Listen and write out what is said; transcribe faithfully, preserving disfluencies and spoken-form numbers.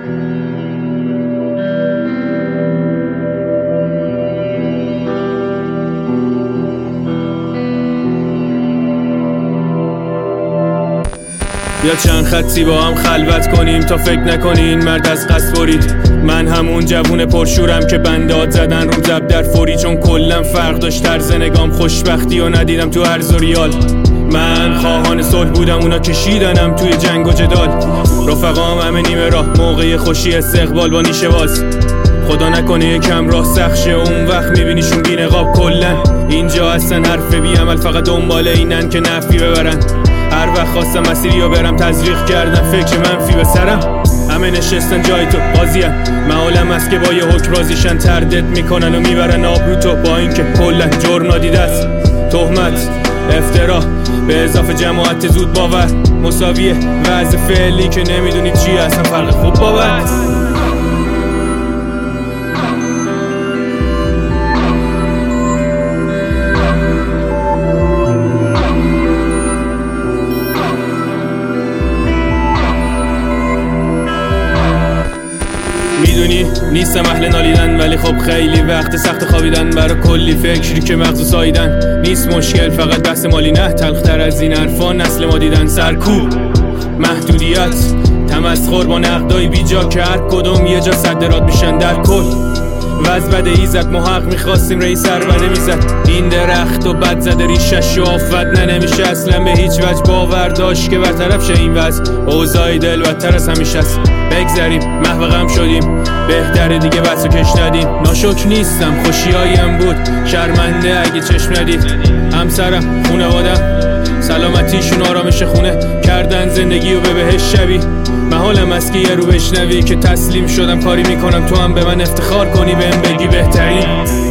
بیا چند خطی با هم خلوت کنیم تا فکر نکنین مرد از قصد برید. من همون جوون پرشورم که بندات زدن رو زب در فوری، چون کلم فرق داشت طرز نگام، خوشبختی و ندیدم تو ارز و ریال. من خواهان صلح بودم، اونا کشیدنم توی جنگ و جدال. رفقام همه نیمه راه، موقع خوشی استقبال با نیشه باز. خدا نکنه یکم راه سخت شه، اون وقت میبینیشون بی نقاب. کلن اینجا هستن حرف بی عمل، فقط دنبال اینن که نفی ببرن. هر وقت خواستم مسیری رو برم تزریق کردن فکر منفی به سرم. همه نشستن جای تو قاضیم، معالم است که با یه حکم راضیشن، تردد میکنن و میبرن آبرو تو، با اینکه کلن جرم نادیده است. تهمت، افترا به اضافه جماعت زود باور مساویه وضع فعلی که نمیدونی چیه اصلا فرق خوب باور. میدونی نیستم اهل نالیدن، ولی خب خیلی وقت سخت خوابیدن برای کلی فکری که مغزو ساییدن. نیست مشکل فقط بحث مالی، نه تلختر از این حرفا نسل ما دیدن. سرکوب، محدودیت، تمسخر با نقدای بیجا که هر کدوم یه جا صدرات میشن در کل. وز بده ایزد محق میخواستیم رئیس عربده میزد. این درخت و بد زده ریشش و آفت نه نمیشه اصلا به هیچ وجه باور داشت که برطرف شه این وضع. اوضاع دل بدتر از همیشه است، بگذریم محو غم شدیم، بهتره دیگه بس و کش ندیم. ناشکر نیستم خوشیاییم بود، شرمنده اگه چشم ندید. همسرم، خونوادم، سلامتیشون آرامش خونه کردن زندگی و به بهش شبی. محالم است که یه رو بشنوی که تسلیم شدم کاری میکنم تو هم به من افتخار کنی، بهم بگی بهترین.